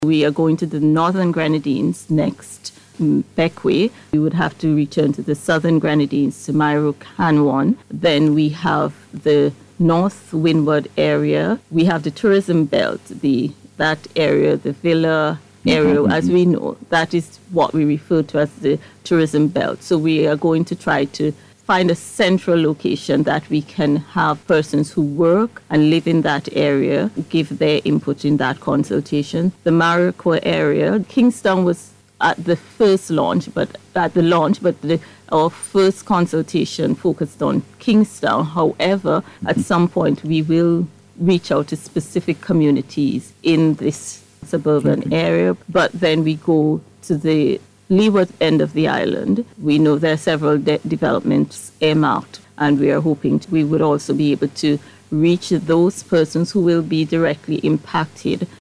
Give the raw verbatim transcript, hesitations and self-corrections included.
We are going to the Northern Grenadines next, Bequia. We would have to return to the Southern Grenadines, to Myro-Canwan. Then we have the North Windward area. We have the tourism belt, the that area, the Villa area, mm-hmm. as we know. That is what we refer to as the tourism belt. So we are going to try to find a central location that we can have persons who work and live in that area give their input in that consultation. The Maricoa area, Kingstown was at the first launch, but at the launch, but the, our first consultation focused on Kingstown. However, at some point we will reach out to specific communities in this suburban area, but then we go to the leeward end of the island. We know there are several de- developments earmarked, and we are hoping to, we would also be able to reach those persons who will be directly impacted